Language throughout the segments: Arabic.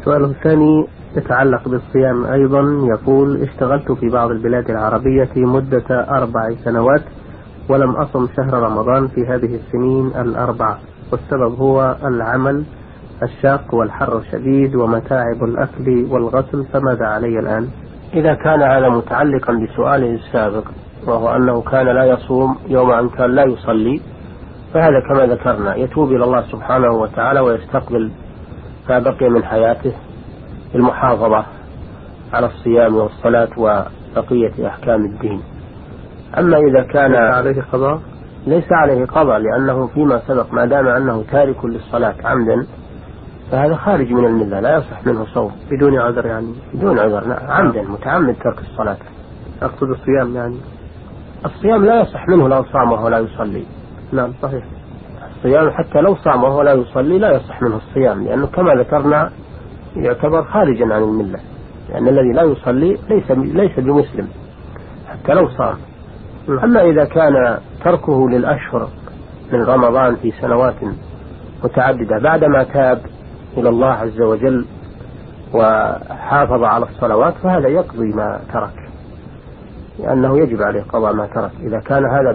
سؤاله الثاني يتعلق بالصيام أيضا. يقول: اشتغلت في بعض البلاد العربية مدة 4 سنوات ولم أصم شهر رمضان في هذه السنين 4، والسبب هو العمل الشاق والحر الشديد ومتاعب الأكل والغسل، فماذا علي الآن؟ إذا كان هذا متعلقا بسؤاله السابق وهو أنه كان لا يصوم يوم أن كان لا يصلي، فهذا كما ذكرنا يتوب إلى الله سبحانه وتعالى ويستقبل ما بقي من حياته المحافظة على الصيام والصلاة وبقية أحكام الدين. أما إذا كان ليس عليه قضاء لأنه فيما سبق ما دام أنه تارك للصلاة عمدا فهذا خارج من الملة لا يصح منه صوم بدون عذر، يعني بدون عذر عمدا متعمد ترك الصلاة. أقصد الصيام، يعني الصيام لا يصح منه لو صام وهو لا يصلي. نعم صحيح. الصيام حتى لو صام وهو لا يصلي لا يصح منه الصيام، لأنه كما ذكرنا يعتبر خارجا عن الملة، لأن الذي لا يصلي ليس بمسلم حتى لو صام. أما إذا كان تركه للأشهر من رمضان في سنوات متعددة بعدما تاب إلى الله عز وجل وحافظ على الصلوات فهذا يقضي ما ترك، لأنه يجب عليه قضاء ما ترك إذا كان هذا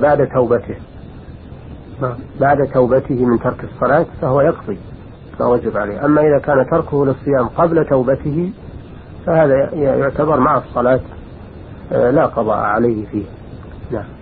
بعد توبته من ترك الصلاة فهو يقضي ما وجب عليه. أما إذا كان تركه للصيام قبل توبته فهذا يعتبر مع الصلاة لا قضاء عليه فيه. نعم.